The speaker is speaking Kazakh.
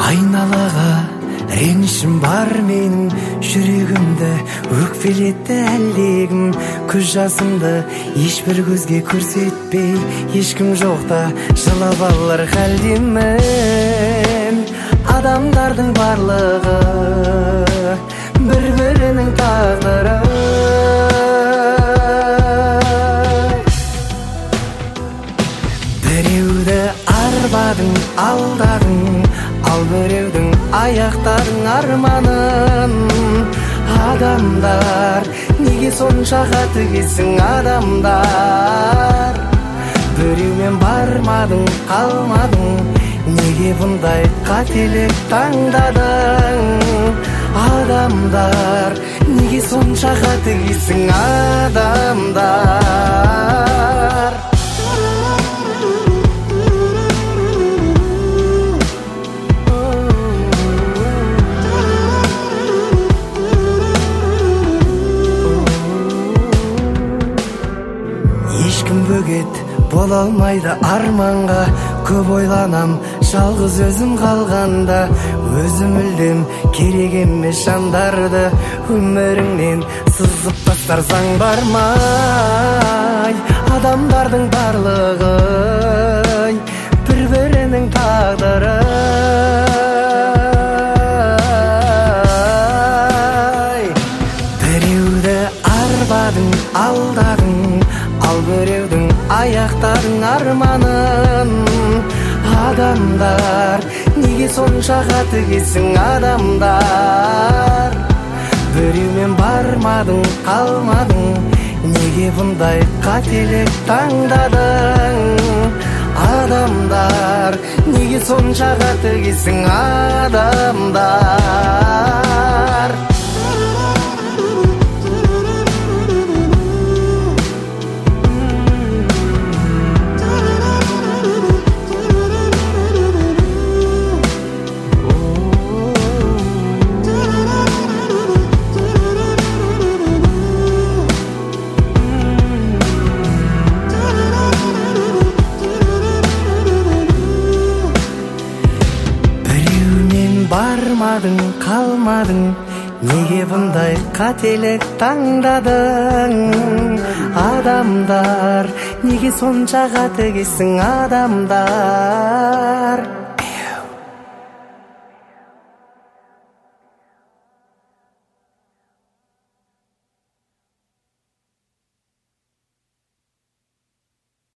Айналаға ренішім бар менің, жүрегімді өкпелетті әлдегім. Көз жасымды ешбір көзге көрсетпей, ешкім жоқта жылап алар халдемін. Адамдардың барлығы бір-бірінің тағдыры. Біреуді арбадың, алдадың, ал біреудің аяқтадың арманын. Адамдар, неге сонша қатыгезсің адамдар? Біреумен бармадың, қалмадың, неге бұндай қателік таңдадың? Адамдар, неге сонша қатыгезсің адамдар? Ешкім бөгет бола алмайды арманға, көп ойланам жалғыз өзім қалғанда. Өзім мүлдем керек емес жандарды өміріңнен сызып тастар заң бармай. Адамдардың барлығы бір-бірінің тағдыры. Біреуді арбадың, алдадың, ал біреудің аяқтадың арманын. Адамдар, неге сонша қатыгезсің адамдар? Біреумен бармадың, қалмадың, неге бұндай қателік таңдадың? Адамдар, неге сонша қатыгезсің адамдар? Бармадың, қалмадың, неге бұндай қателік таңдадың? Адамдар, неге сонша қатыгезсің адамдар?